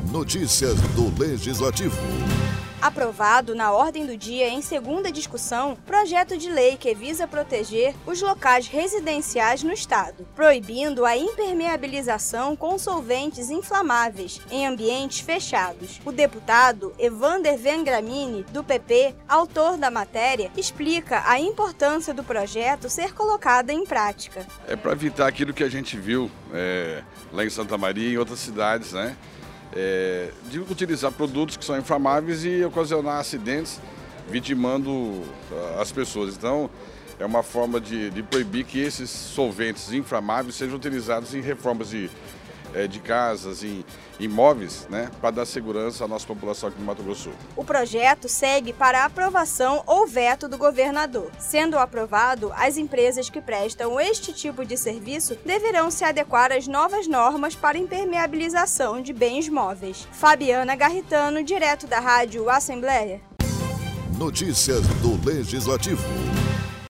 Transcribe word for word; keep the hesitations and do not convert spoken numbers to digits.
Notícias do Legislativo. Aprovado na ordem do dia em segunda discussão, projeto de lei que visa proteger os locais residenciais no Estado, proibindo a impermeabilização com solventes inflamáveis em ambientes fechados. O deputado Evander Vengramini, do P P, autor da matéria, explica a importância do projeto ser colocada em prática. É para evitar aquilo que a gente viu é, lá em Santa Maria e em outras cidades, né? É, de utilizar produtos que são inflamáveis e ocasionar acidentes, vitimando uh, as pessoas. Então, é uma forma de, de proibir que esses solventes inflamáveis sejam utilizados em reformas de, é, de casas, em imóveis, né, para dar segurança à nossa população aqui no Mato Grosso do Sul. O projeto segue para aprovação ou veto do governador. Sendo aprovado, as empresas que prestam este tipo de serviço deverão se adequar às novas normas para impermeabilização de bens móveis. Fabiana Garritano, direto da Rádio Assembleia. Notícias do Legislativo.